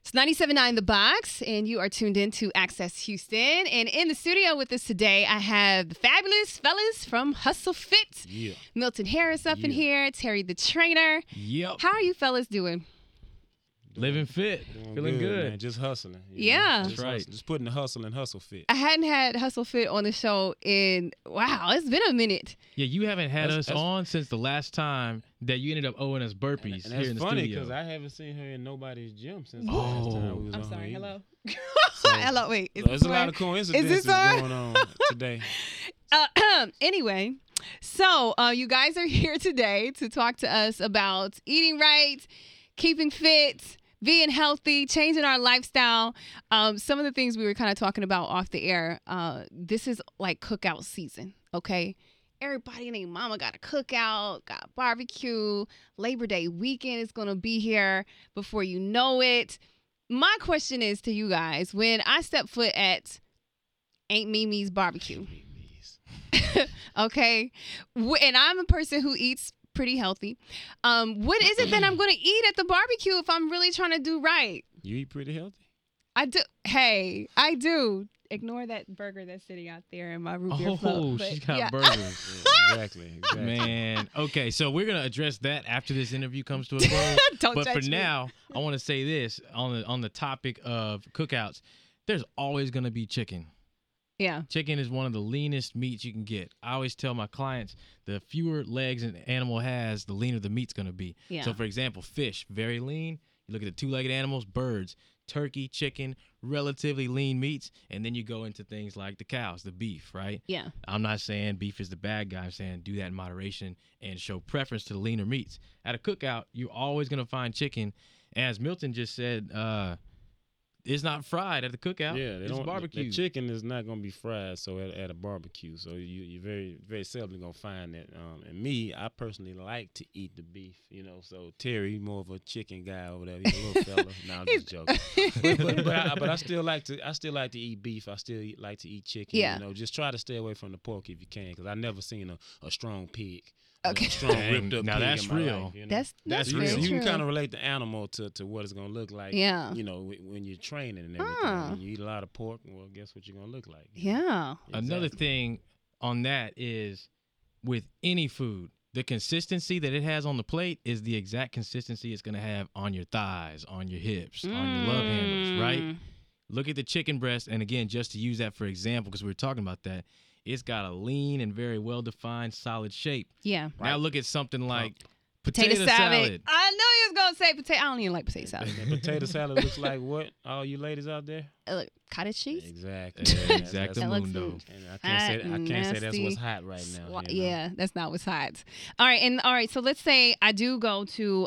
It's 97.9 The Box, and you are tuned in to Access Houston. And in the studio with us today, I have the fabulous fellas from Hustle Fit. Yeah. Milton Harris up in here, Terry the trainer. Yep. How are you fellas doing? Living fit. Feeling good. Man. Just hustling. Yeah. That's right. Just putting the hustle in Hustle Fit. I hadn't had Hustle Fit on the show in, wow, it's been a minute. Yeah, you haven't had That's- us on since the last time that you ended up owing us burpees And here that's in the funny studio. because I haven't seen her in nobody's gym since the Oh. last time we was I'm on sorry, here. hello. So- Hello, wait. So there's a lot of coincidences going on today. Anyway, so you guys are here today to talk to us about eating right, keeping fit, being healthy, changing our lifestyle. Some of the things we were kind of talking about off the air. This is like cookout season, okay? Everybody and their mama got a cookout, got a barbecue. Labor Day weekend is going to be here before you know it. My question is to you guys, when I step foot at Aunt Mimi's barbecue, okay, and I'm a person who eats pretty healthy, what is it that I'm going to eat at the barbecue if I'm really trying to do right? You eat pretty healthy? I do. Hey, I do. Ignore that burger that's sitting out there in my root beer float. Oh, but she's got yeah. burgers. Yeah, exactly. Man. Okay, so we're going to address that after this interview comes to a close. Don't But for judge me. now, I want to say this on the topic of cookouts. There's always going to be chicken. Yeah. Chicken is one of the leanest meats you can get. I always tell my clients, the fewer legs an animal has, the leaner the meat's going to be. Yeah. So, for example, fish, very lean. You look at the two-legged animals, birds, turkey, chicken, relatively lean meats. And then you go into things like the cows, the beef, right? Yeah. I'm not saying beef is the bad guy. I'm saying do that in moderation and show preference to the leaner meats. At a cookout, you're always going to find chicken. As Milton just said, it's not fried at the cookout. Yeah, they it's don't. barbecue. The chicken is not gonna be fried. So at a barbecue, so you very very seldom gonna find that. And me, I personally like to eat the beef. You know, so Terry more of a chicken guy over there. He's a little fella. No, I'm just joking. but I still like to eat beef. I still like to eat chicken. Yeah. You know, just try to stay away from the pork if you can, because I never seen a strong pig. Okay. A strong Dang, ripped up now pig that's in my real. life, you know? That's That's very real. So you true. can kind of relate the animal to what it's gonna look like. Yeah. You know, when you're training and everything. Ah. When you eat a lot of pork, well, guess what you're gonna look like. Yeah. Another Exactly. thing on that is with any food, the consistency that it has on the plate is the exact consistency it's going to have on your thighs, on your hips, on your love handles, right? Mm. Look at the chicken breast. And again, just to use that for example, because we were talking about that, it's got a lean and very well-defined solid shape. Yeah. Now look at something like Potato potato salad. salad. I know you was going to say potato. I don't even like potato salad. And potato salad looks like what? All you ladies out there? Cottage cheese? Exactly. Exactly. That looks Mundo. And I can't say that's nasty. what's hot right now. you know? Yeah, that's not what's hot. All right, so let's say I do go to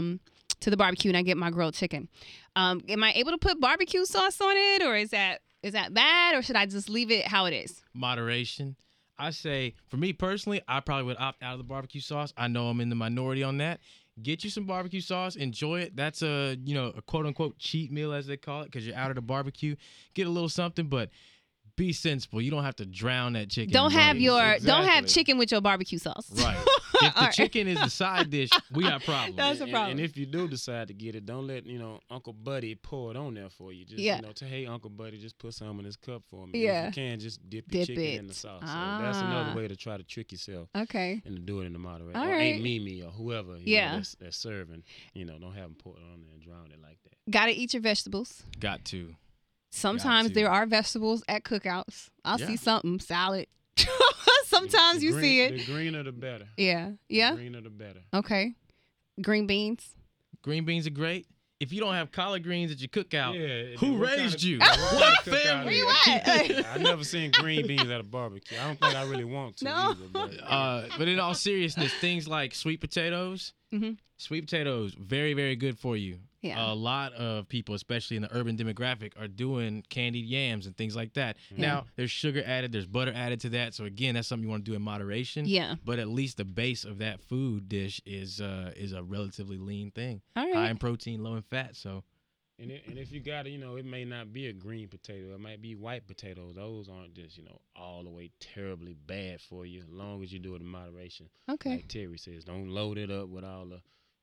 the barbecue and I get my grilled chicken. Am I able to put barbecue sauce on it, or is that bad, or should I just leave it how it is? Moderation. I say, for me personally, I probably would opt out of the barbecue sauce. I know I'm in the minority on that. Get you some barbecue sauce, enjoy it. That's a quote unquote cheat meal, as they call it, because you're out at the barbecue. Get a little something, but be sensible. You don't have to drown that chicken. Don't in have barbecue. don't have Exactly. chicken with your barbecue sauce. Right. If the All right. chicken is the side dish, we got problems. That's a problem. And if you do decide to get it, don't let Uncle Buddy pour it on there for you. Just Yeah. hey Uncle Buddy, just put some in this cup for me. Yeah. If you can, just dip your chicken in it. the sauce. So that's another Ah. way to try to trick yourself. Okay. And to do it in the moderate. All Or right. Aunt Mimi or whoever Yeah. that's serving. Don't have them pour it on there and drown it like that. Gotta eat your vegetables. Got to. Sometimes to. there are vegetables at cookouts. I'll Yeah. see something, salad. Sometimes The you green- see it. The greener the better. Yeah. The Yeah. greener the better. Okay. Green beans. Green beans are great. If you don't have collard greens at your cookout, Yeah, who what kind raised of- you? what kind of What cookout family? Where you is at? I never seen green beans at a barbecue. I don't think I really want to No. either. But, But in all seriousness, things like sweet potatoes, Mhm. sweet potatoes, very, very good for you. Yeah. A lot of people, especially in the urban demographic, are doing candied yams and things like that. Yeah. Now, there's sugar added, there's butter added to that. So again, that's something you want to do in moderation. Yeah. But at least the base of that food dish is a relatively lean thing, All high right. in protein, low in fat. So and if you got it, it may not be a green potato. It might be white potatoes. Those aren't just, all the way terribly bad for you, as long as you do it in moderation. Okay. Like Terry says, don't load it up with all the,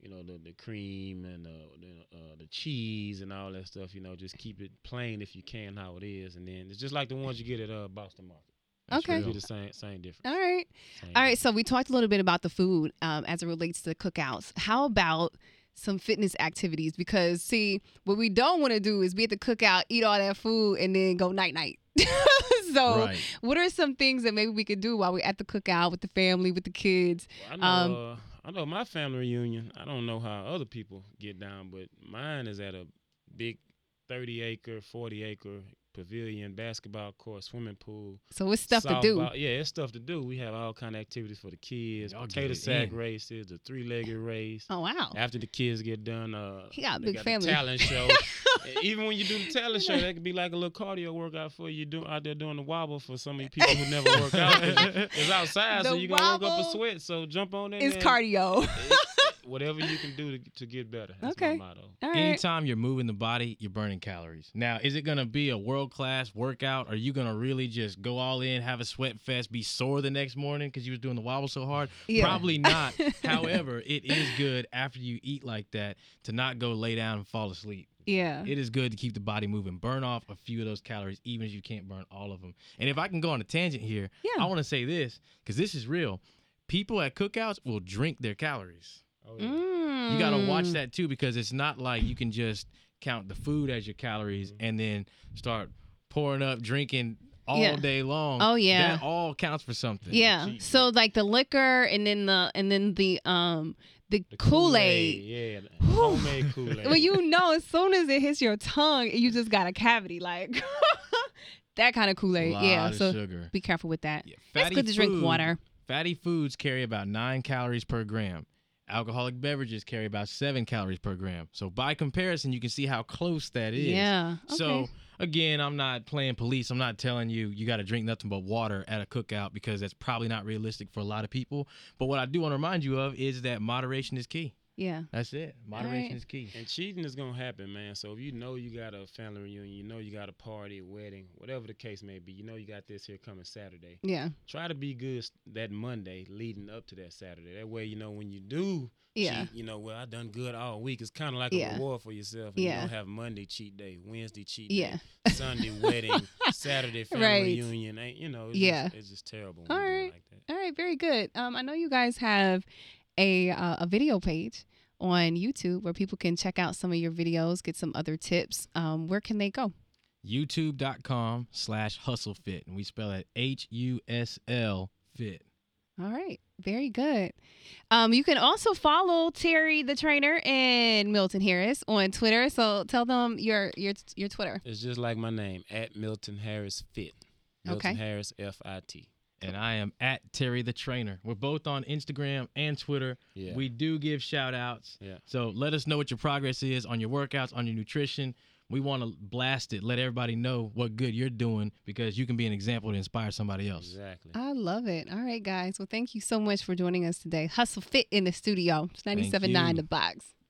the cream and the cheese and all that stuff. Just keep it plain if you can, how it is, and then it's just like the ones you get at Boston Market. Okay. It'll be the same difference. All right. All right. So we talked a little bit about the food as it relates to cookouts. How about some fitness activities? Because see, what we don't want to do is be at the cookout, eat all that food, and then go night. So what are some things that maybe we could do while we're at the cookout with the family, with the kids? Well, I know my family reunion. I don't know how other people get down, but mine is at a big 30-acre, 40-acre pavilion, basketball court, swimming pool. So it's stuff to do. Yeah, it's stuff to do. We have all kind of activities for the kids. Y'all Potato sack races, the 3-legged race. Oh, wow. After the kids get done, he got a they big got family. the talent show. Even when you do the talent show, that could be like a little cardio workout for you out there doing the wobble for some of you people who never work out. It's outside, so you're going to work up a sweat. So jump on in. It's cardio. Whatever you can do to get better. That's okay. my motto. All right. Anytime you're moving the body, you're burning calories. Now, is it going to be a world-class workout? Or are you going to really just go all in, have a sweat fest, be sore the next morning because you was doing the wobble so hard? Yeah. Probably not. However, it is good after you eat like that to not go lay down and fall asleep. Yeah. It is good to keep the body moving. Burn off a few of those calories, even if you can't burn all of them. And if I can go on a tangent here, I want to say this, because this is real. People at cookouts will drink their calories. Oh, yeah. You got to watch that too, because it's not like you can just count the food as your calories and then start pouring up, drinking all day long. Oh yeah. That all counts for something. Yeah. So like the liquor and then the Kool-Aid. Yeah, homemade Kool-Aid. Well, as soon as it hits your tongue, you just got a cavity, like that kind of Kool-Aid. Yeah. So sugar. Be careful with that. Yeah, it's good to drink water. Fatty foods carry about 9 calories per gram. Alcoholic beverages carry about 7 calories per gram. So by comparison, you can see how close that is. Yeah. Okay. So again, I'm not playing police. I'm not telling you got to drink nothing but water at a cookout, because that's probably not realistic for a lot of people. But what I do want to remind you of is that moderation is key. Yeah. That's it. Moderation is key. And cheating is going to happen, man. So if you got a family reunion, you got a party, a wedding, whatever the case may be, you got this here coming Saturday. Yeah. Try to be good that Monday leading up to that Saturday. That way, when you do cheat, I done good all week. It's kind of like a reward for yourself. And you don't have Monday cheat day, Wednesday cheat day, Sunday wedding, Saturday family reunion. It's just terrible when you do it like that. All right. Very good. I know you guys have a video page on YouTube where people can check out some of your videos, get some other tips. Where can they go? YouTube.com/hustlefit. And we spell it HUSL fit. All right. Very good. You can also follow Terry the Trainer and Milton Harris on Twitter. So tell them your Twitter. It's just like my name, at Milton Harris Fit. Milton Harris FIT. And I am at Terry the Trainer. We're both on Instagram and Twitter. Yeah. We do give shout outs. Yeah. So let us know what your progress is on your workouts, on your nutrition. We want to blast it. Let everybody know what good you're doing, because you can be an example to inspire somebody else. Exactly. I love it. All right, guys. Well, thank you so much for joining us today. Hustle Fit in the studio. It's 97.9 The Box.